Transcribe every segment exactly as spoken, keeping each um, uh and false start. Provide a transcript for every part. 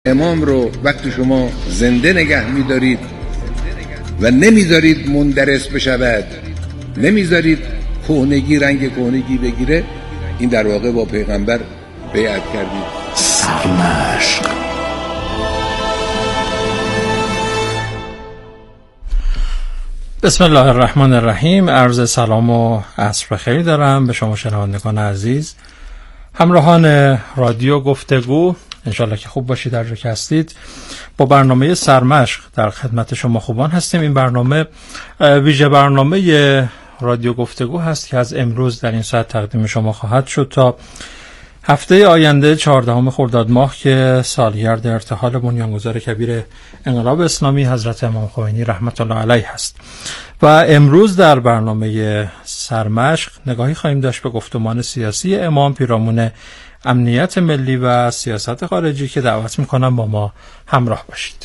امام رو وقتی شما زنده نگه می‌دارید و نمیذارید مندرس بشود، نمیذارید کهنگی رنگ کهنگی بگیره، این در واقع با پیغمبر بیعت کردید. سرمشق. بسم الله الرحمن الرحیم. عرض سلام و عصر بخیر دارم به شما شنوندگان عزیز، همراهان رادیو گفتگو. انشالله که خوب باشید در جا که هستید. با برنامه سرمشق در خدمت شما خوبان هستیم. این برنامه ویژه برنامه رادیو گفتگو هست که از امروز در این ساعت تقدیم شما خواهد شد تا هفته آینده چهاردهم خرداد ماه که سالگرد ارتحال بنیانگذار کبیر انقلاب اسلامی حضرت امام خمینی رحمت الله علیه هست. و امروز در برنامه سرمشق نگاهی خواهیم داشت به گفتمان سیاسی امام پیرامون امنیت ملی و سیاست خارجی که دعوت میکنم با ما همراه باشید.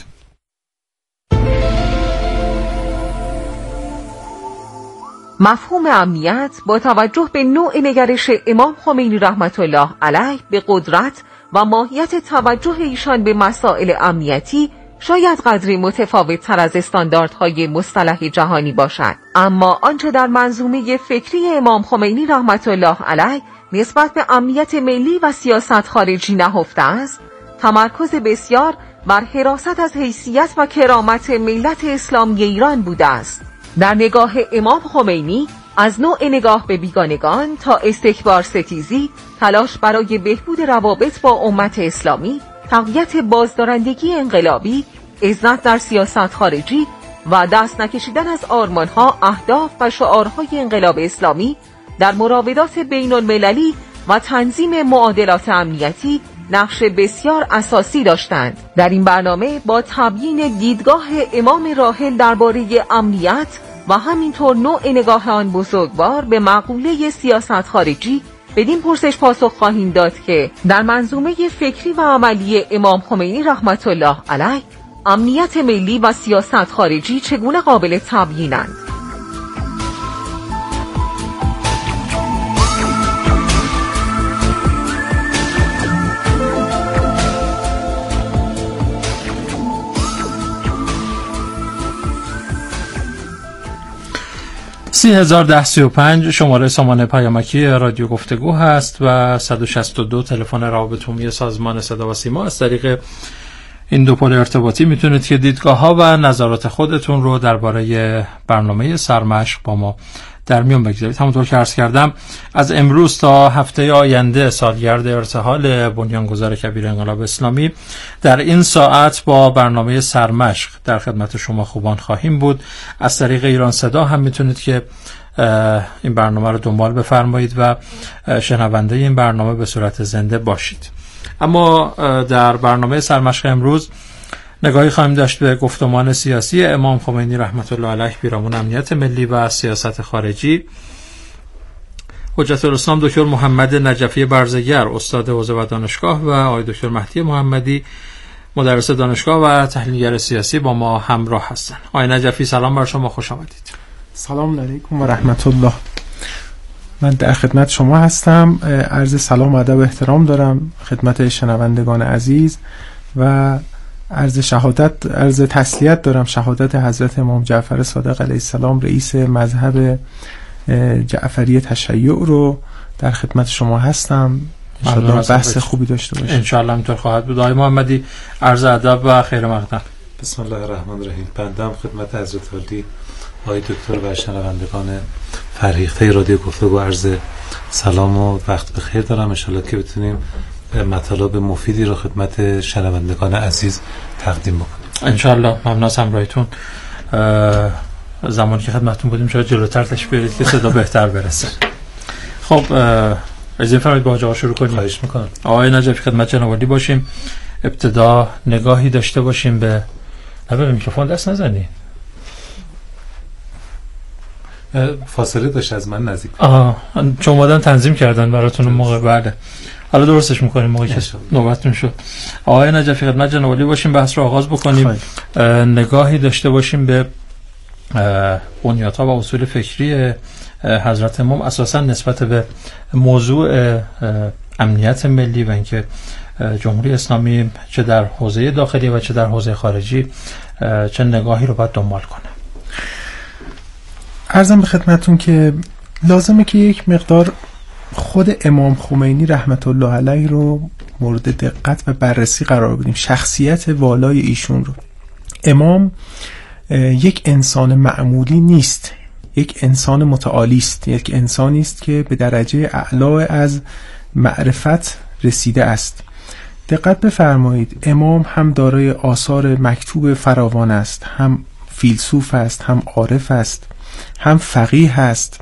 مفهوم امنیت با توجه به نوع نگرش امام خمینی رحمت الله علیه به قدرت و ماهیت توجه ایشان به مسائل امنیتی شاید قدری متفاوت تر از استانداردهای مصطلح جهانی باشد، اما آنچه در منظومه فکری امام خمینی رحمت الله علیه نسبت به امنیت ملی و سیاست خارجی نهفته است، تمرکز بسیار بر حراست از حیثیت و کرامت ملت اسلامی ایران بوده است. در نگاه امام خمینی از نوع نگاه به بیگانگان تا استکبار ستیزی، تلاش برای بهبود روابط با امت اسلامی، تقویت بازدارندگی انقلابی، عزت در سیاست خارجی و دست نکشیدن از آرمانها، اهداف و شعارهای انقلاب اسلامی در مراودات بین المللی و تنظیم معادلات امنیتی نقش بسیار اساسی داشتند. در این برنامه با تبیین دیدگاه امام راحل درباره امنیت و همینطور نوع نگاه آن بزرگوار به مقوله سیاست خارجی بدین پرسش پاسخ خواهیم داد که در منظومه فکری و عملی امام خمینی رحمت الله علیه امنیت ملی و سیاست خارجی چگونه قابل تبیینند. سی هزار ده سی و پنج شماره سامان پیامکی رادیو گفتگو هست و صد و شصت و دو تلفن روابط عمومی سازمان صدا و سیما. از طریق این دو پل ارتباطی میتونید که دیدگاه ها و نظرات خودتون رو درباره برنامه سرمشق با ما در میون بگذارید. همونطور که عرض کردم از امروز تا هفته آینده سالگرد ارتحال بنیانگذار کبیر انقلاب اسلامی در این ساعت با برنامه سرمشق در خدمت شما خوبان خواهیم بود. از طریق ایران صدا هم میتونید که این برنامه رو دنبال بفرمایید و شنونده این برنامه به صورت زنده باشید. اما در برنامه سرمشق امروز نگاهی خواهیم داشت به گفتمان سیاسی امام خمینی رحمت الله علیه پیرامون امنیت ملی و سیاست خارجی. حجت الاسلام دکتر محمد نجفی برزگر استاد حوزه و دانشگاه و آقای دکتر مهدی محمدی مدرس دانشگاه و تحلیلگر سیاسی با ما همراه هستند. آقای نجفی سلام بر شما، خوش آمدید. سلام علیکم و رحمت الله. من در خدمت شما هستم. عرض سلام و ادب و احترام دارم خدمت شنوندگان عزیز و عرض شهادت عرض تسلیت دارم شهادت حضرت امام جعفر صادق علیه السلام رئیس مذهب جعفری تشیع رو در خدمت شما هستم. انشاءالله بحث خوبی داشته باشیم. انشاءالله همینطور خواهد بود. آقای محمدی عرض ادب و خیر مقدم. بسم الله الرحمن الرحیم. بنده خدمت حضرت عالی آقای دکتر و شنوندگان فرهیخته رادیو گفتگو عرض سلام و وقت بخیر دارم. انشاءالله که بتونیم مطالب مفیدی رو خدمت شنوندگان عزیز تقدیم بکنیم. انشاءالله. ممنون از همراهیتون. زمانی که خدمتتون بودیم شاید جلوتر تشریف بیارید که صدا بهتر برسه. خب اجازه فرمایید با آقا شروع کنیم. خواهش میکنم. آقای نجفی خدمت جناب عالی باشیم. ابتدا نگاهی داشته باشیم به نه به میکروفون دست نزنی. فاصله داشت از من نزدیک. آها چون اومدن تنظیم کردن براتون موقع. بله حالا درستش میکنیم موقعی که نوبتتون شد. آقای نجفی خدمت جناب عالی باشیم، بحث رو آغاز بکنیم. نگاهی داشته باشیم به بنیادها و اصول فکری حضرت امام اساسا نسبت به موضوع امنیت ملی و اینکه جمهوری اسلامی چه در حوزه داخلی و چه در حوزه خارجی چه نگاهی رو باید دنبال کنه؟ عرضم به خدمتون که لازمه که یک مقدار خود امام خمینی رحمت الله علیه رو مورد دقت و بررسی قرار بدیم، شخصیت والای ایشون رو. امام یک انسان معمولی نیست، یک انسان متعالی است، یک انسانی است که به درجه اعلا از معرفت رسیده است. دقت بفرمایید، امام هم دارای آثار مکتوب فراوان است، هم فیلسوف است، هم عارف است، هم فقیه است.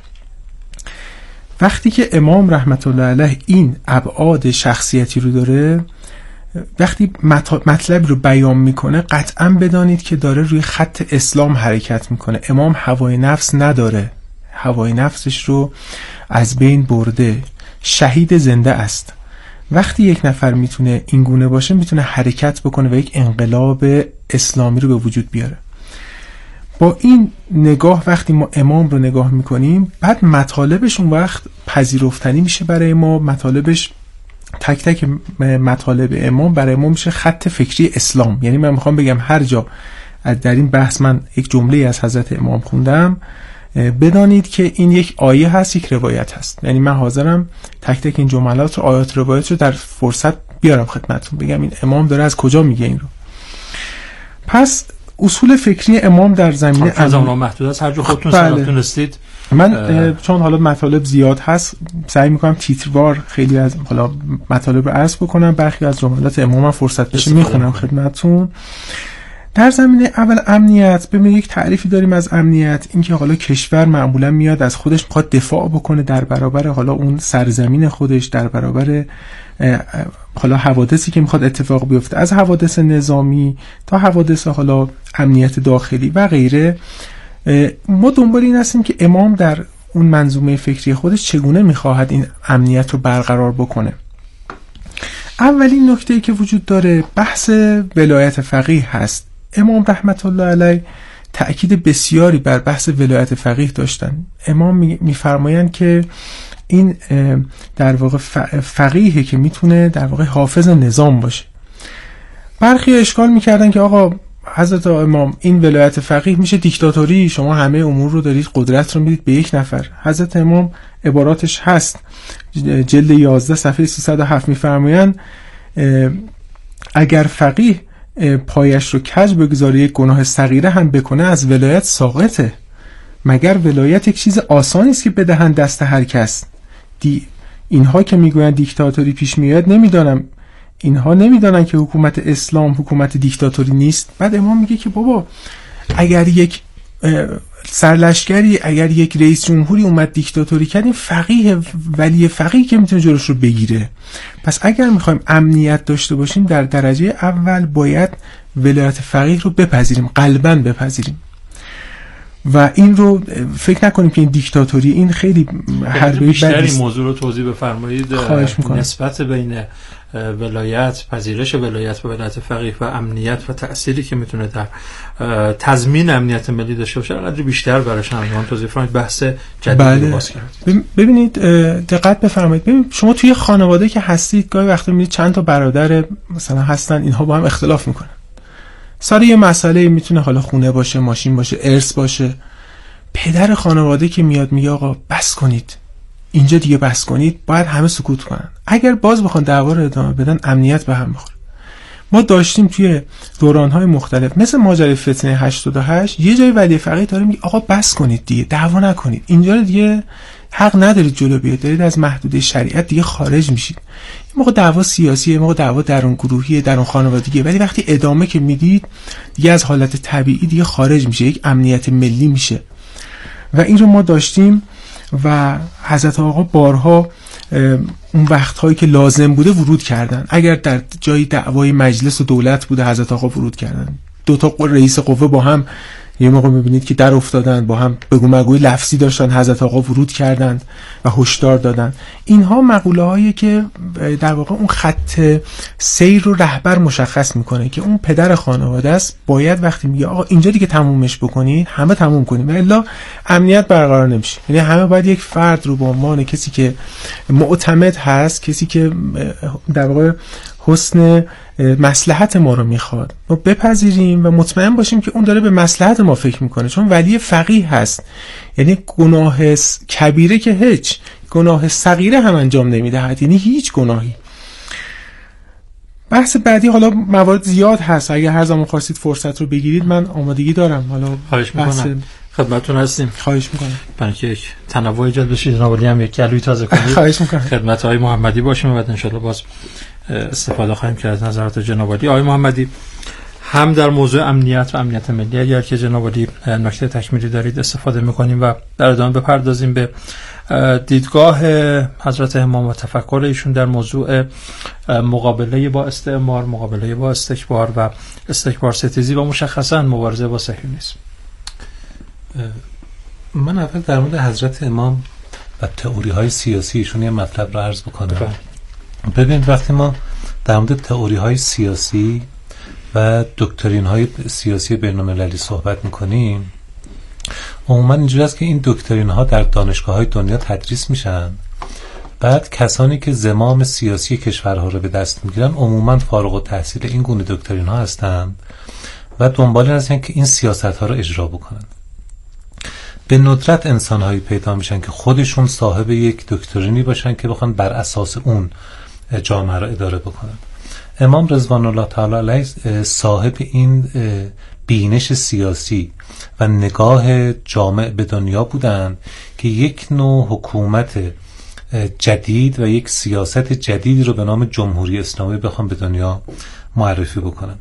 وقتی که امام رحمت الله علیه این ابعاد شخصیتی رو داره، وقتی مطلب رو بیان میکنه، قطعا بدانید که داره روی خط اسلام حرکت میکنه. امام هوای نفس نداره، هوای نفسش رو از بین برده، شهید زنده است. وقتی یک نفر میتونه این گونه باشه، میتونه حرکت بکنه و یک انقلاب اسلامی رو به وجود بیاره. با این نگاه وقتی ما امام رو نگاه میکنیم، بعد مطالبش اون وقت پذیرفتنی میشه برای ما. مطالبش تک تک مطالب امام برای ما میشه خط فکری اسلام. یعنی من میخوام بگم هر جا در این بحث من یک جمله از حضرت امام خوندم، بدانید که این یک آیه هست، یک روایت هست. یعنی من حاضرم تک تک این جملات رو، آیات روایت رو در فرصت بیارم خدمتتون، بگم این امام داره از کجا میگه این رو. پس اصول فکری امام در زمینه از اون محدود است، هر جا خودتون سلام تونستید. من چون حالا مطالب زیاد هست سعی میکنم تیتروار خیلی از حالا مطالب رو عرض بکنم، برخی از جملات امام فرصت بشه میخونم خدمتتون. در زمینه اول امنیت، ببینید یک تعریفی داریم از امنیت، اینکه حالا کشور معمولا میاد از خودش میخواد دفاع بکنه در برابر حالا اون سرزمین خودش، در برابر حالا حوادثی که میخواد اتفاق بیفته، از حوادث نظامی تا حوادث حالا امنیت داخلی و غیره. ما دنبال این هستیم که امام در اون منظومه فکری خودش چگونه میخواهد این امنیت رو برقرار بکنه. اولین نکته‌ای که وجود داره بحث ولایت فقیه هست. امام رحمت الله علیه تأکید بسیاری بر بحث ولایت فقیه داشتن. امام میفرمایند که این در واقع فقیه که میتونه در واقع حافظ نظام باشه. برخی اشکال میکردن که آقا حضرت امام این ولایت فقیه میشه دیکتاتوری، شما همه امور رو دارید، قدرت رو میدید به یک نفر. حضرت امام عباراتش هست، جلد یازده صفحه سیصد و هفت میفرمایند اگر فقیه پایش رو کج بگذاره یک گناه صغیره هم بکنه از ولایت ساقطه. مگر ولایت یک چیز آسانی است که بدهند دست هر کس؟ دی اینها که میگویند دیکتاتوری پیش میاد، نمیدانم اینها نمیدانن که حکومت اسلام حکومت دیکتاتوری نیست. بعد امام میگه که بابا اگر یک سرلشکری، اگر یک رئیس جمهوری اومد دیکتاتوری کرد، این فقیه ولی فقیه که میتونه جلوش رو بگیره. پس اگر میخوایم امنیت داشته باشیم، در درجه اول باید ولایت فقیه رو بپذیریم، قلباً بپذیریم و این رو فکر نکنیم که این دیکتاتوری، این خیلی حربی بیشتر این موضوع رو توضیح بفرمایید. نسبت بین ولایت، پذیرش ولایت و ولایت فقیه و امنیت و تأثیری که میتونه در تضمین امنیت ملی داشته باشه، قدری بیشتر برای شنوندگان توضیح فرمایید. بحث جدیدی بله. باز کرد. ببینید دقت بفرمایید، ببینید شما توی خانواده که هستید گاهی وقتا میبینید چند تا برادر مثلا هستن، اینها با هم اختلاف میکنن سر یه مسئله، میتونه حالا خونه باشه، ماشین باشه، ارث باشه. پدر خانواده که میاد میگه آقا بس کنید، اینجا دیگه بس کنید، باید همه سکوت کنن. اگر باز بخوان دعوا رو ادامه بدن، امنیت به هم میخوره. ما داشتیم توی دوران‌های مختلف مثل ماجرای فتنه هشتاد و هشت، یه جای ولی فقیه داره میگه آقا بس کنید دیگه، دعوا نکنید، اینجا دیگه حق ندارید جلو بیاید، دارید از محدوده شریعت دیگه خارج میشید. این موقع دعوا سیاسیه، موقع دعوا درون گروهیه، درون خانوادگیه، ولی وقتی ادامه که میدید دیگه از حالت طبیعی دیگه خارج میشه، یک امنیت ملی میشه. و این رو ما داشتیم و حضرت آقا بارها اون وقتهایی که لازم بوده ورود کردن. اگر در جای دعوای مجلس و دولت بوده، حضرت آقا ورود کردن. دو تا رئیس قوه با هم یه موقع میبینید که در افتادن، با هم بگو مگوی لفظی داشتن، حضرت آقا ورود کردند و هشدار دادن. اینها مقوله هایی که در واقع اون خط سیر رو رهبر مشخص میکنه که اون پدر خانواده است، باید وقتی میگه آقا اینجا دیگه تمومش بکنید، همه تموم کنیم، الا امنیت برقرار نمیشه. یعنی همه باید یک فرد رو به عنوان کسی که معتمد هست، کسی که در واقع حسن مصلحت ما رو میخواد، ما بپذیریم و مطمئن باشیم که اون داره به مصلحت ما فکر میکنه، چون ولی فقیه هست. یعنی گناه کبیره که هیچ، گناه صغیره هم انجام نمیدهد، یعنی هیچ گناهی. بحث بعدی حالا موارد زیاد هست، اگر هر زمان خواستید فرصت رو بگیرید من آمادگی دارم. حالا خواهش میکنم، خدمتتون هستیم. خواهش میکنم. برای اینکه یک تنوع ایجاد بشه جناب عالی هم یک گلوی تازه کنید. خواهش میکنم. خدمت آقای محمدی باشیم و بعد ان شاءالله باز استفاده خواهیم کرد از نظرات جناب عالی. آقای محمدی، هم در موضوع امنیت و امنیت ملی اگر که جناب عالی نکته تکمیلی دارید استفاده میکنیم و در ادامه بپردازیم به دیدگاه حضرت امام و تفکر ایشون در موضوع مقابله با استعمار، مقابله با استکبار و استکبار ستیزی و مشخصا مبارزه با صهیونیسم. من اول در مورد حضرت امام و تئوری های سیاسی ایشون یه مطلب رو عرض بکنم. ببینید وقتی ما در مورد تئوری های سیاسی و دکترین های سیاسی بین‌المللی صحبت میکنیم، عموما اینجوری است که این دکترین ها در دانشگاه های دنیا تدریس میشن، بعد کسانی که زمام سیاسی کشورها رو به دست میگیرن عموما فارغ التحصیل این گونه دکترین ها هستند و دنبال این هستن که این سیاست ها رو اجرا بکنن. به ندرت انسان هایی پیدا میشن که خودشون صاحب یک دکترینی باشن که بخوان بر اساس اون جامعه رو اداره بکنن. امام رضوان الله تعالی علیه صاحب این بینش سیاسی و نگاه جامع به دنیا بودن که یک نوع حکومت جدید و یک سیاست جدیدی رو به نام جمهوری اسلامی بخوام به دنیا معرفی بکنن.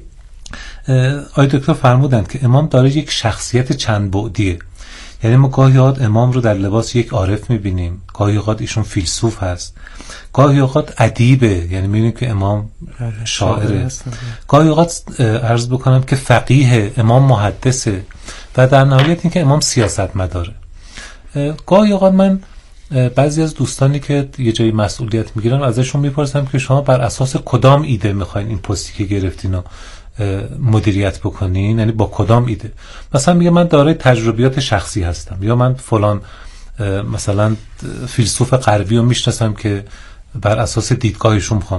آقای دکتر فرمودند که امام داره یک شخصیت چند بعدیه، یعنی ما گاهی اوقات امام رو در لباس یک عارف میبینیم، گاهی اوقات ایشون فیلسوف هست، گاهی اوقات ادیبه، یعنی میبینیم که امام شاعره، گاهی اوقات عرض بکنم که فقیه، امام محدثه و در نهایت این که امام سیاستمداره. گاهی اوقات من بعضی از دوستانی که یه جایی مسئولیت میگیرن ازشون میپرسم که شما بر اساس کدام ایده میخواین این پستی که گرفتین و مدیریت بکنین، یعنی با کدام ایده؟ مثلا میگه من دارای تجربیات شخصی هستم، یا من فلان مثلا فیلسوف غربی رو میشناسم که بر اساس دیدگاهشون میخوام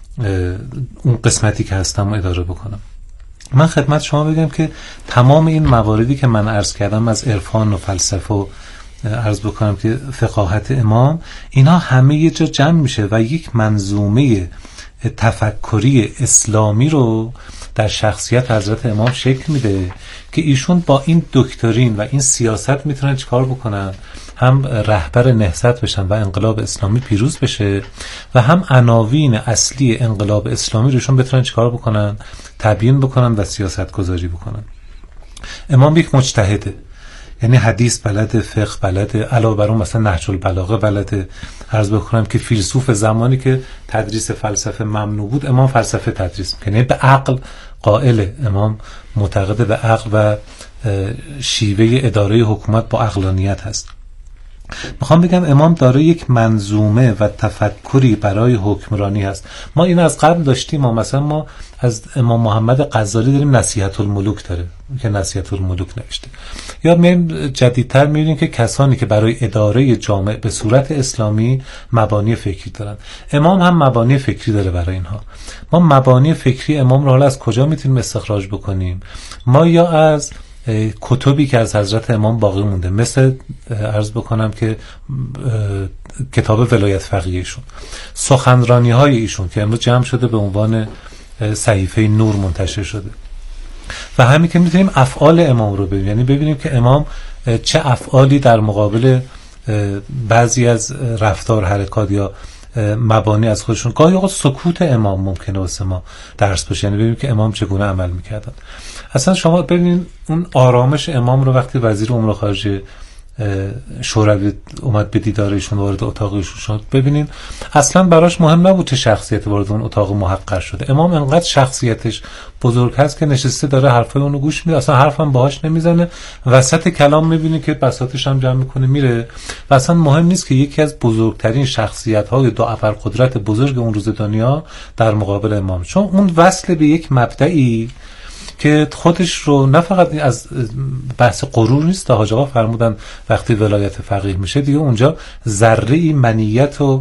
اون قسمتی که هستم رو اداره بکنم. من خدمت شما بگم که تمام این مواردی که من عرض کردم از عرفان و فلسفه و عرض بکنم که فقاهت امام، اینا همه یه جا جمع میشه و یک منظومه تفکری اسلامی رو در شخصیت حضرت امام شکل میده که ایشون با این دکترین و این سیاست میتونن چیکار بکنن؟ هم رهبر نهضت بشن و انقلاب اسلامی پیروز بشه و هم عناوین اصلی انقلاب اسلامی روشون بتونن چیکار بکنن؟ تبیین بکنن و سیاست گذاری بکنن. امام یک مجتهده، یعنی حدیث بلده، فقه بلده، علاوه بر اون مثلا نهج البلاغه بلده. عرض بکنم که فیلسوف زمانی که تدریس فلسفه ممنوع بود، امام فلسفه تدریس میکنه، یعنی به عقل قائل. امام معتقد به عقل و شیوه اداره حکومت با عقلانیت هست. میخوام بگم امام داره یک منظومه و تفکری برای حکمرانی هست. ما این از قبل داشتیم، ما مثلا ما از امام محمد غزالی داریم نصیحت الملوک داره که نصیحت الملوک نوشته، یا میایم جدیدتر میبینیم که کسانی که برای اداره جامع به صورت اسلامی مبانی فکری دارن. امام هم مبانی فکری داره برای اینها. ما مبانی فکری امام رو حالا از کجا میتونیم استخراج بکنیم؟ ما یا از کتبی که از حضرت امام باقی مونده، مثل عرض بکنم که کتاب ولایت فقیهشون، سخنرانی های ایشون که امروز جمع شده به عنوان صحیفه نور منتشر شده، و همین که میتونیم افعال امام رو ببینیم، یعنی ببینیم که امام چه افعالی در مقابل بعضی از رفتار حرکات یا مبانی از خودشون. گاهی اوقات سکوت امام ممکنه واسه ما درس باشه، یعنی ببینیم که امام چگونه عمل میکردن. اصلا شما ببینید اون آرامش امام رو وقتی وزیر امور خارجه شوروی اومد به دیدارشون، وارد اتاقشون شد، ببینید اصلا براش مهم نبود چه شخصیت وارد اون اتاق محقر شده. امام انقدر شخصیتش بزرگ هست که نشسته داره حرفای اونو گوش میده، اصلا حرفم باهاش نمیزنه، وسط کلام میبینی که بساطش هم جمع میکنه میره و اصلا مهم نیست که یکی از بزرگترین شخصیت های دو ابرقدرت بزرگ اون روز دنیا در مقابل امام، چون اون وصل به یک مبدئی که خودش رو نه فقط از بحث غرور نیست. حاج آقا فرمودن وقتی ولایت فقیه میشه دیگه اونجا ذره منیت و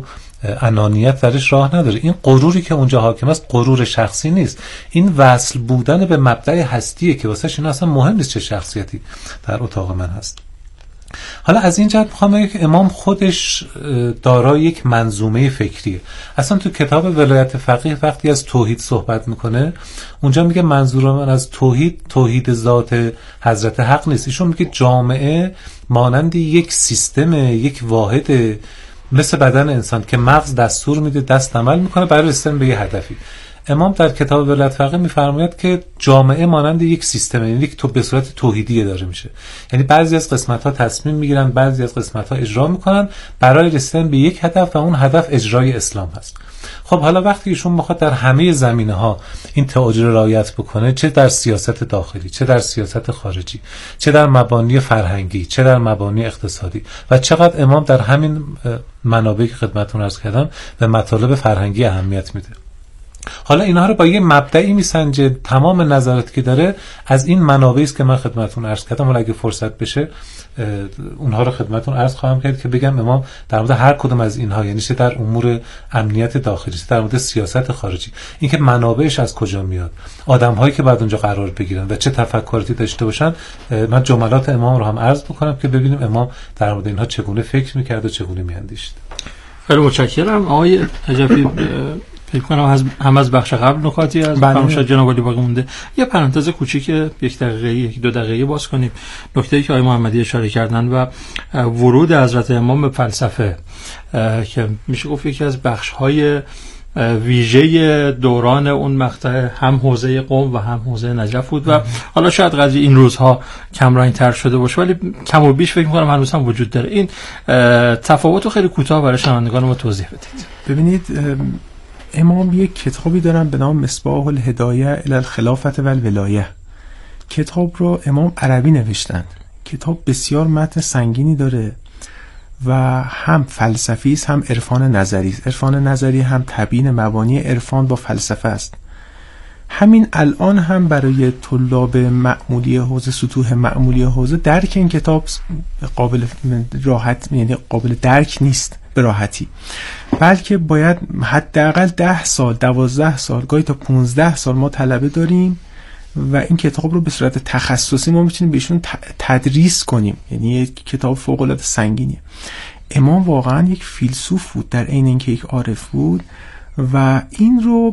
انانیت درش راه نداره. این غروری که اونجا حاکم است غرور شخصی نیست، این وصل بودن به مبدأ هستیه که واسه این اصلا مهم نیست چه شخصیتی در اتاق من هست. حالا از این جهت میخوام بگم که امام خودش دارای یک منظومه فکریه. اصلا تو کتاب ولایت فقیه وقتی از توحید صحبت میکنه اونجا میگه منظور من از توحید توحید ذات حضرت حق نیست. ایشون میگه جامعه مانند یک سیستم، یک واحد مثل بدن انسان که مغز دستور میده، دست عمل میکنه برای رسیدن به یه هدفی. امام در کتاب ولایت فقیه میفرماید که جامعه مانند یک سیستم، یعنی یک تو به صورت توحیدی داره میشه. یعنی بعضی از قسمت ها تصمیم میگیرن، بعضی از قسمت ها اجرا میکنن برای رسیدن به یک هدف و اون هدف اجرای اسلام هست. خب حالا وقتی ایشون میخواد در همه زمینه ها این تعاجر رعایت بکنه، چه در سیاست داخلی، چه در سیاست خارجی، چه در مبانی فرهنگی، چه در مبانی اقتصادی، و چقدر امام در همین منابعی که خدمتتون عرض کردم به مطالب فرهنگی اهمیت میده. حالا اینها رو با یه مبدئی میسنجه، تمام نظراتی که داره از این منابعی است که من خدمتتون عرض کردم. ولی اگه فرصت بشه اونها رو خدمتتون عرض خواهم کرد که بگم امام در مورد هر کدوم از اینها، یعنی چه در امور امنیت داخلی، چه در مورد سیاست خارجی، اینکه منابعش از کجا میاد، آدم‌هایی که بعد اونجا قرار بگیرن و چه تفکراتی داشته باشن، من جملات امام رو هم عرض بکنم که ببینیم امام در مورد اینها چگونه فکر می‌کرد و چگونه می‌اندیشید. خیلی متشکرم آقای نجفی. فکر کنم از هم از بخش قبل نکاتی از فرمایش جناب علی باقی مونده. یه پرانتز کوچیک یک دقیقه یک دو دقیقه باز کنیم. نکته‌ای که آقای محمدی اشاره کردن و ورود حضرت امام به فلسفه که میشه گفت یکی از بخش‌های ویژه دوران اون مقطع هم حوزه قم و هم حوزه نجف بود و حالا شاید قضیه این روزها کمرنگ‌تر شده باشه ولی کم و بیش فکر می‌کنم هنوز هم وجود داره. این تفاوت رو خیلی کوتاه برای شنوندگان ما توضیح بدید. ببینید امام یک کتابی دارن به نام مصباح الهدایه الی الخلافة و الولایه. کتاب رو امام عربی نوشتند. کتاب بسیار متن سنگینی داره و هم فلسفی است هم عرفان نظری است. عرفان نظری هم تبیین مبانی عرفان با فلسفه است. همین الان هم برای طلاب معمولی حوزه، سطوح معمولی حوزه، درک این کتاب قابل راحت، یعنی قابل درک نیست به راحتی، بلکه باید حداقل ده سال، دوازده سال، گاهی تا پونزده سال ما طلبه داریم و این کتاب رو به صورت تخصصی ما میتونیم بهشون تدریس کنیم. یعنی یک کتاب فوق العاده سنگینیه. امام واقعا یک فیلسوف بود در عین اینکه یک عارف بود و این رو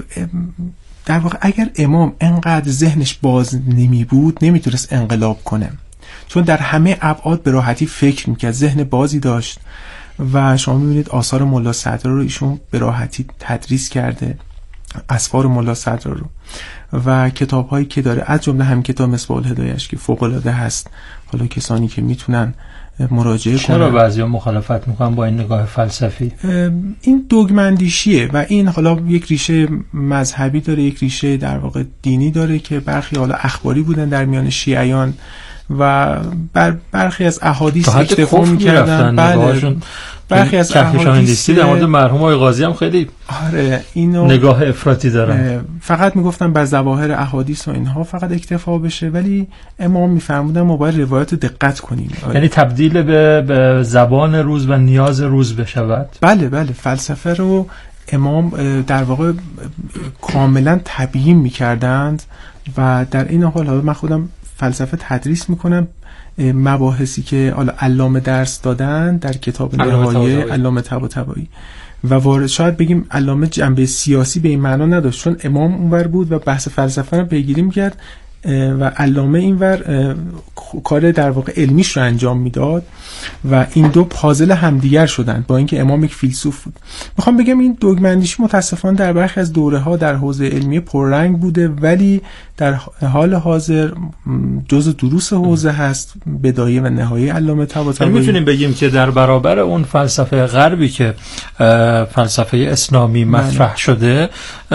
در واقع اگر امام انقدر ذهنش باز نمی بود نمیتونست انقلاب کنه، چون در همه ابعاد به راحتی فکر میکرد، ذهن بازی داشت و شما میبینید آثار ملا صدرا رو ایشون به راحتی تدریس کرده، اسفار ملا صدرا رو و کتاب هایی که داره، از جمله هم کتاب مصباح الهدایه‌اش که فوق العاده هست. حالا کسانی که میتونن مراجعه کنن. چرا بعضیا مخالفت میکنن با این نگاه فلسفی؟ این دوگمندیشیه و این حالا یک ریشه مذهبی داره، یک ریشه در واقع دینی داره که برخی حالا اخباری بودن در میان شیعیان و بر برخی از احادیث اکتفا می‌کردن. بله، برخی از احادیث در مورد مرحوم آقای قاضی هم خیلی آره اینو نگاه افراطی دارن، فقط میگفتن بر ظواهر احادیث و اینها فقط اکتفا بشه، ولی امام میفرمودن ما باید روایت دقت کنیم. یعنی تبدیل به, به زبان روز و نیاز روز بشود. بله بله، فلسفه رو امام در واقع کاملا تبیین میکردند و در این حال من خودم فلسفه تدریس میکنم. مباحثی که حالا علامه درس دادن در کتاب نهایه علامه طباطبایی و وارد شاید بگیم علامه جنبه سیاسی به این معنا نداشت، چون امام اونور بود و بحث فلسفه رو پیگیری میکرد و علامه اینور کار در واقع علمیش رو انجام میداد و این دو پازل همدیگر شدن با اینکه امام یک فیلسوف بود. میخوام بگم این دوگمندیشی متاسفانه در برخی از دوره ها در حوزه علمی پررنگ بوده ولی در حال حاضر جزء دروس حوزه هست، بدایه و نهایه علامه طباطبایی. میتونیم بگیم که در برابر اون فلسفه غربی که فلسفه اسلامی مطرح شده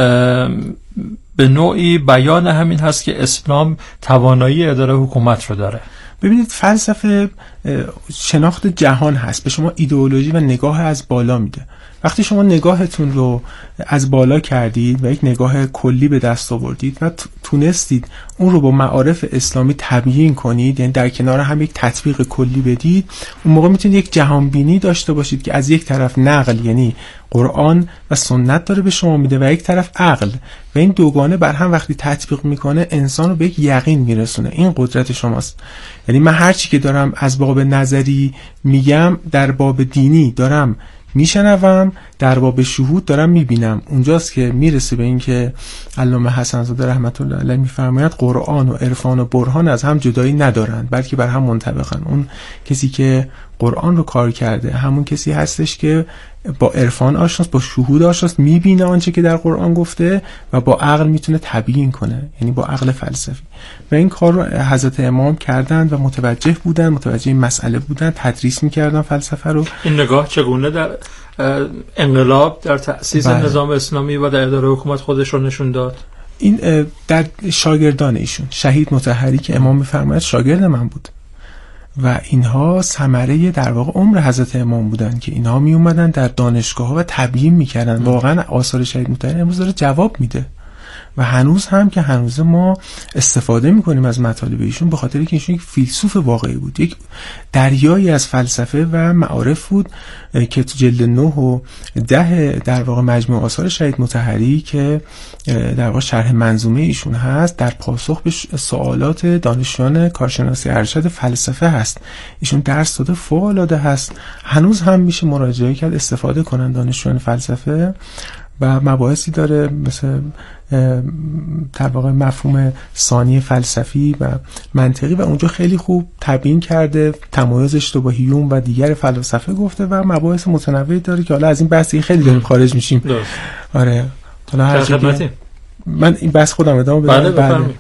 به نوعی بیان همین هست که اسلام توانایی اداره حکومت رو داره. ببینید فلسفه شناخت جهان هست، به شما ایدئولوژی و نگاه از بالا میده. وقتی شما نگاهتون رو از بالا کردید و یک نگاه کلی به دست آوردید و تونستید اون رو با معارف اسلامی تبیین کنید، یعنی در کنار هم یک تطبیق کلی بدید، اون موقع میتونید یک جهانبینی داشته باشید که از یک طرف نقل یعنی قرآن و سنت داره به شما میده و یک طرف عقل، و این دوگانه بر هم وقتی تطبیق میکنه انسان رو به یک یقین میرسونه. این قدرت شماست. یعنی من هر چی که دارم از باب نظری میگم در باب دینی دارم میشنوم، در باب شهود دارم میبینم. اونجاست که میرسه به این که علامه حسن زاده رحمت الله علیه میفرماید قرآن و عرفان و برهان از هم جدایی ندارند بلکه بر هم منطبقن. اون کسی که قرآن رو کار کرده همون کسی هستش که با عرفان آشناست، با شهود آشناست، میبینه آنچه که در قرآن گفته و با عقل میتونه تبیین کنه، یعنی با عقل فلسفی. و این کار رو حضرت امام کردند و متوجه بودن، متوجه این مسئله بودن، تدریس میکردن فلسفه رو. این نگاه چگونه در انقلاب در تأسیس بله. نظام اسلامی و در اداره حکومت خودش رو نشون داد؟ این در شاگردان ایشون، شهید مطهری که امام میفرماید شاگرد من بود و اینها ثمره در واقع عمر حضرت امام بودن که اینها می اومدن در دانشگاه ها و تبیین میکردن. واقعا آثار شهید مطهری امروز داره جواب میده و هنوز هم که هنوز ما استفاده میکنیم از مطالب ایشون، به خاطر که ایشون یک فیلسوف واقعی بود، یک دریایی از فلسفه و معارف بود که تو جلد نه و ده در واقع مجموع آثار شهید مطهری که در واقع شرح منظومه ایشون هست در پاسخ به سوالات دانشجویان کارشناسی ارشد فلسفه هست. ایشون درس داده، فوق العاده هست، هنوز هم میشه مراجعه کرد، استفاده کنن دانشجویان فلسفه. و مباحثی داره مثل در واقع مفهوم ثانی فلسفی و منطقی و اونجا خیلی خوب تبیین کرده، تمایزش رو با هیوم و دیگر فلاسفه گفته و مباحث متنوعی داره که حالا از این بحثی خیلی داریم خارج میشیم. درست. آره حالا هر چیزی من این بحث خودم ادامه بدم. بله بفرمایید.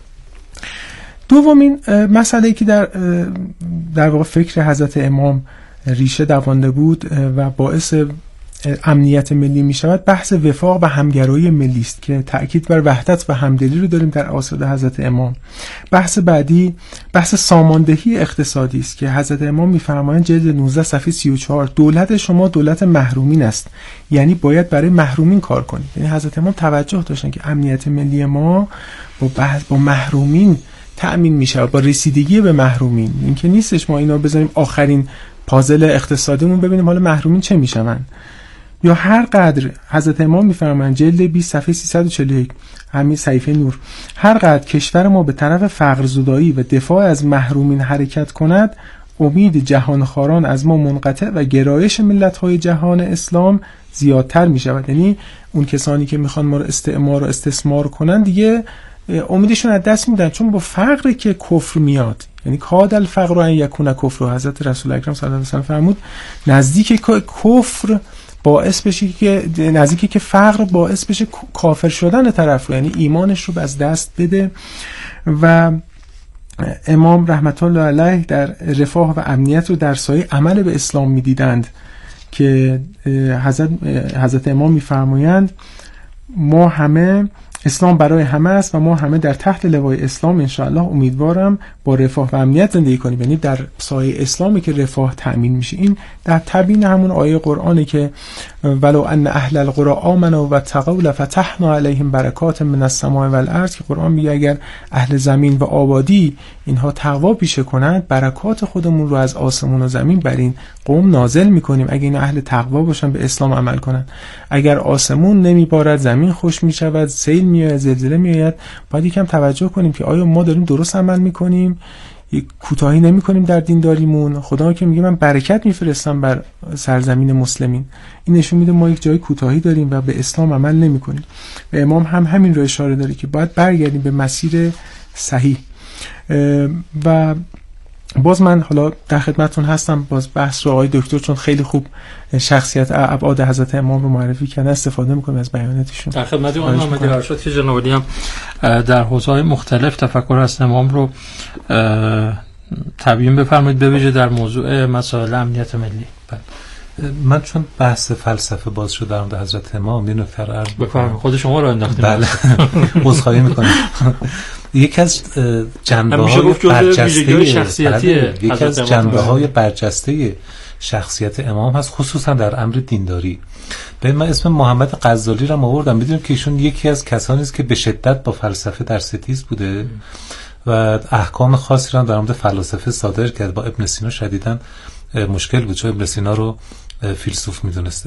دومین مسئله‌ای که در در واقع فکر حضرت امام ریشه دوانده بود و باعث امنیت ملی می شود، بحث وفاق و همگرایی ملی است که تأکید بر وحدت و همدلی رو داریم در آثار حضرت امام. بحث بعدی بحث ساماندهی اقتصادی است که حضرت امام می‌فرمایند جلد نوزده صفحه سی و چهار دولت شما دولت محرومین است، یعنی باید برای محرومین کار کنید. یعنی حضرت امام توجه داشتن که امنیت ملی ما با بحث با محرومین تأمین میشه، با رسیدگی به محرومین. این که نیستش ما اینا بذاریم آخرین پازل اقتصادیمون ببینیم حالا محرومین چه میشون. یا هر قدر حضرت امام میفرمایند جلد بیست صفحه سیصد و چهل و یک همین صحیفه نور، هر قدر کشور ما به طرف فقرزدایی و دفاع از محرومین حرکت کند، امید جهانخواران از ما منقطع و گرایش ملت‌های جهان اسلام زیادتر میشود. یعنی اون کسانی که میخوان ما رو استعمار و استثمار کنن دیگه امیدشون از دست میدن، چون با فقر که کفر میاد. یعنی کاد الفقر ان یکون کفر، حضرت رسول اکرم صلی الله علیه و آله فرمود نزدیک کفر باعث بشه که نزدیکی که فقر باعث بشه کافر شدن طرف رو، یعنی ایمانش رو از دست بده. و امام رحمت الله علیه در رفاه و امنیت رو در سایه عمل به اسلام میدیدند که حضرت حضرت امام میفرمایند ما همه اسلام برای همه است و ما همه در تحت لوای اسلام انشاءالله امیدوارم با رفاه و امنیت زندگی کنیم. یعنی در سایه اسلامی که رفاه تأمین میشه. این در تبیین همون آیه قرآنی که ولو ان اهل القرى آمنوا واتقوا لفتحنا علیهم برکات من السماء والارض، که قرآن میگه اگر اهل زمین و آبادی اینها تقوا پیشه کنند برکات خودمون رو از آسمون و زمین بر این قوم نازل میکنیم. اگر این اهل تقوا باشن به اسلام عمل کنن، اگر آسمون نمیبارد زمین خوش میشود، سیل میاد، زلزله میاد. باید یکم توجه کنیم که آیا ما داریم درست عمل میکنیم، یک کوتاهی نمیکنیم در دینداریمون. خدا که میگه من برکت میفرستم بر سرزمین مسلمین، این نشون میده ما یک جای کوتاهی داریم و به اسلام عمل نمیکنیم. و امام هم همین رو اشاره داره که باید برگردیم به مسیر صحیح. و باز من حالا در خدمتتون هستم، باز بحث رو آقای دکتر چون خیلی خوب شخصیت ابعاد حضرت امام رو معرفی کردن استفاده میکنم از بیاناتشون. در خدمت اون محمدی ارشد که جناب علی هم در حوزه‌های مختلف تفکر از امام رو تبیین بفرمایید، به ویژه در موضوع مسائل امنیت ملی. من چون بحث فلسفه باز شد در مورد حضرت امام اینو فرض بفرمایید، خود شما رو انداختید. بله عذرخواهی میکنم. یکی از جنبه‌های برجسته شخصیتی یکی از جنبه‌های برجسته شخصیت امام هست، خصوصا در امر دینداری. به من اسم محمد غزالی رو آوردم بدونیم که ایشون یکی از کسانی است که به شدت با فلسفه در ستیز بوده و احکام خاصی رو در مورد فلاسفه صادر کرد. با ابن سینا شدیداً مشکل بود چون ابن سینا رو فیلسوف میدونسته.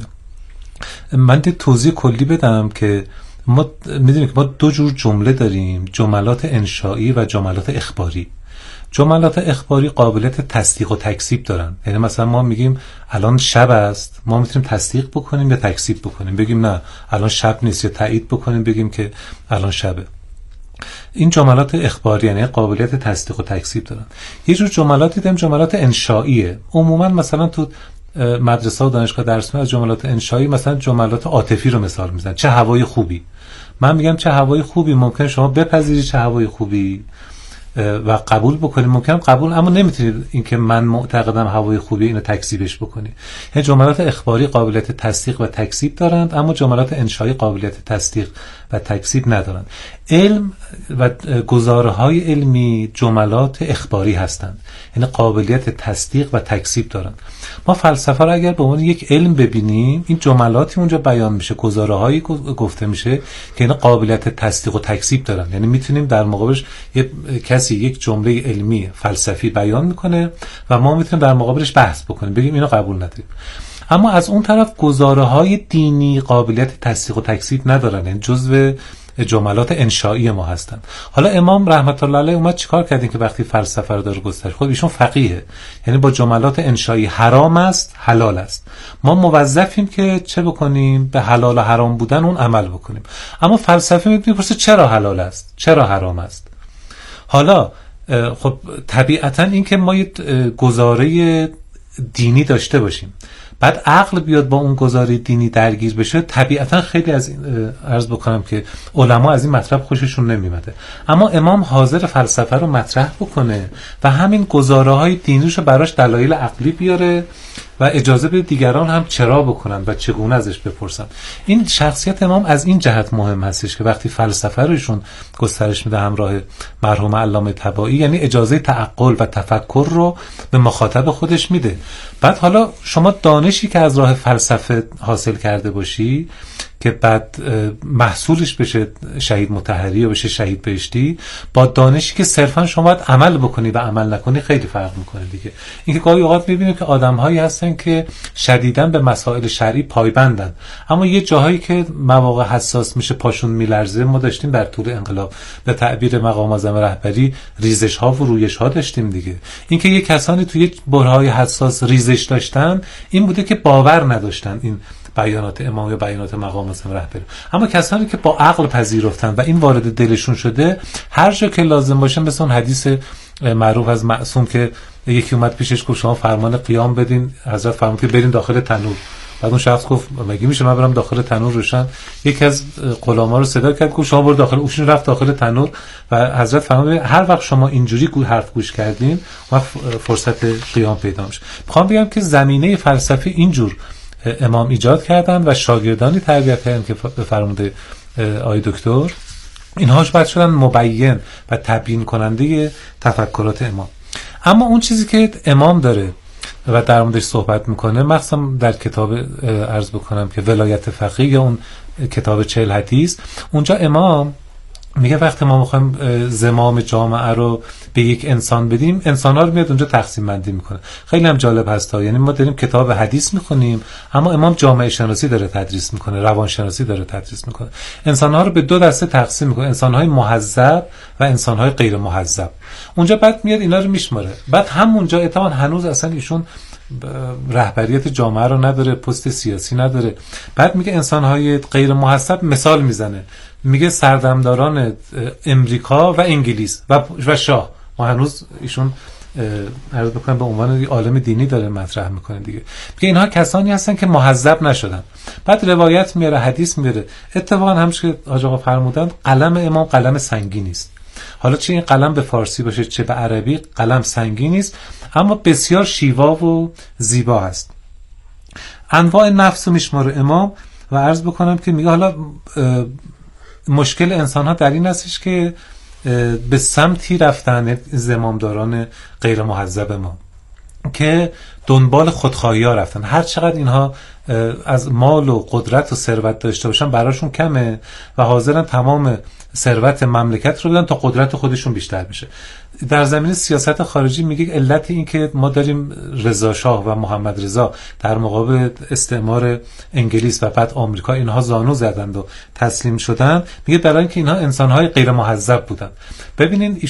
من ده توضیح کلی بدم که ما میدونیم که ما دو جور جمله داریم، جملات انشایی و جملات اخباری. جملات اخباری قابلیت تصدیق و تکذیب دارن. یعنی مثلا ما میگیم الان شب است، ما میتونیم تصدیق بکنیم یا تکذیب بکنیم، بگیم نه الان شب نیست، یا تایید بکنیم بگیم که الان شبه. این جملات اخباری یعنی قابلیت تصدیق و تکذیب دارن. یه جور جملاتی داریم جملات انشائیه. عموما مثلا تو مدرسه و دانشگاه درس میدن از جملات انشایی مثلا جملات عاطفی رو مثال میزنن. چه هوای خوبی. من میگم چه هوای خوبی، ممکن شما بپذیرید چه هوای خوبی و قبول بکنید، ممکن قبول، اما نمیتونید اینکه من معتقدم هوای خوبی اینو تکذیبش بکنید. یعنی جملات اخباری قابلیت تصدیق و تکذیب دارند، اما جملات انشایی قابلیت تصدیق و تکذیب ندارند. علم و گزاره‌های علمی جملات اخباری هستند، یعنی قابلیت تصدیق و تکذیب دارند. ما فلسفه را اگر به عنوان یک علم ببینیم، این جملاتی اونجا بیان میشه، گزاره‌هایی گفته میشه که این قابلیت تصدیق و تکذیب دارن. یعنی میتونیم در مقابلش یک کسی یک جمله علمی فلسفی بیان میکنه و ما میتونیم در مقابلش بحث بکنیم، بگیم اینو قبول نداریم. اما از اون طرف گزاره‌های دینی قابلیت تصدیق و تکذیب ندارن، یعنی جزء جملات انشایی ما هستن. حالا امام رحمت الله علیه اومد چیکار کردین که وقتی فلسفه رو داره گسترش، خود ایشون فقیهه، یعنی با جملات انشایی حرام است حلال است، ما موظفیم که چه بکنیم؟ به حلال و حرام بودن اون عمل بکنیم. اما فلسفه میپرسه چرا حلال است، چرا حرام است. حالا خب طبیعتا این که ما یه گزاره دینی داشته باشیم، بعد عقل بیاد با اون گزاره دینی درگیر بشه، طبیعتا خیلی از عرض بکنم که علما از این مطلب خوششون نمیمده. اما امام حاضر فلسفه رو مطرح بکنه و همین گزاره های دینیشو براش دلایل عقلی بیاره و اجازه به دیگران هم چرا بکنن و چگونه ازش بپرسن. این شخصیت امام از این جهت مهم هستش که وقتی فلسفه رو ایشون گسترش میده همراه مرحوم علامه طباطی، یعنی اجازه تعقل و تفکر رو به مخاطب خودش میده. بعد حالا شما دانشی که از راه فلسفه حاصل کرده باشی که بعد محصولش بشه شهید مطهری یا بشه شهید بهشتی، با دانشی که صرفا شما باید عمل بکنی و عمل نکنی خیلی فرق میکنه دیگه. اینکه گاهی اوقات میبینیم که آدم‌هایی هستن که شدیداً به مسائل شرعی پایبندن، اما یه جاهایی که مواقع حساس میشه پاشون میلرزه. ما داشتیم در طول انقلاب به تعبیر مقام اعظم رهبری ریزش‌ها و رویش‌ها داشتیم دیگه. اینکه یه کسانی توی برهه‌های حساس ریزش داشتن، این بوده که باور نداشتن این بیانات امام یا بیانات مقام اعظم رهبری. اما کسانی که با عقل پذیرفتن و این وارد دلشون شده، هر جا که لازم باشه، مثل اون حدیث معروف از معصوم که یکی اومد پیشش گفت شما فرمان قیام بدین، حضرت فرمود که برین داخل تنور. بعد اون شخص گفت مگه میشه من برم داخل تنور روشن؟ یکی از غلاما رو صدا کرد گفت شما برو داخل. اوشون رفت داخل تنور و حضرت فرمود هر وقت شما اینجوری گوش حرف گوش کردین و فرصت قیام پیدا میشه. میخوام بگم که زمینه فلسفه اینجور امام ایجاد کردن و شاگردانی تربیت کردن که به فرموده آقای دکتر اینهاش باید شدن مبین و تبیین کننده تفکرات امام. اما اون چیزی که امام داره و در موردش صحبت میکنه، مخصوصا در کتاب عرض بکنم که ولایت فقیه یا اون کتاب چهل حدیث، اونجا امام میگه وقتی ما میخوایم زمام جامعه رو به یک انسان بدیم، انسان‌ها رو میاد اونجا تقسیم بندی میکنه. خیلی هم جالب هست ها. یعنی ما داریم کتاب حدیث میخونیم، اما امام جامعه شناسی داره تدریس میکنه، روان شناسی داره تدریس میکنه. انسان‌ها رو به دو دسته تقسیم میکنه، انسان‌های مهذب و انسان‌های غیر مهذب. اونجا بعد میاد اینا رو میشماره. بعد همونجا اتفاقا هنوز اصلا ایشون رهبریت جامعه رو نداره، پست سیاسی نداره. بعد میگه انسان‌های غیر مهذب مثال میزنه، میگه سردمداران امریکا و انگلیس و و شاه. ما هنوز ایشون عرض بکنم به عنوان عالم دینی داره مطرح میکنه دیگه. میگه اینها کسانی هستن که مهذب نشدن. بعد روایت میاره، حدیث میاره. اتفاقا همش که حاج آقا فرمودن، قلم امام قلم سنگینی است. حالا چه این قلم به فارسی باشه چه به عربی، قلم سنگینی است اما بسیار شیوا و زیبا است. انواع نفس و میشمار امام و عرض بکنم که میگه حالا مشکل انسان ها در این هستش که به سمتی رفتن زمامداران غیر مهذب ما. که دنبال خودخواهی ها رفتن. هر چقدر اینها از مال و قدرت و ثروت داشته باشن براشون کمه و حاضرن تمام ثروت مملکت رو بدن تا قدرت خودشون بیشتر بشه. در زمینه سیاست خارجی میگه علت این که ما داریم رضا شاه و محمد رضا در مقابل استعمار انگلیس و بعد آمریکا اینها زانو زدند و تسلیم شدن، میگه برای اینکه اینها انسانهای غیر مهذب بودن. ببینین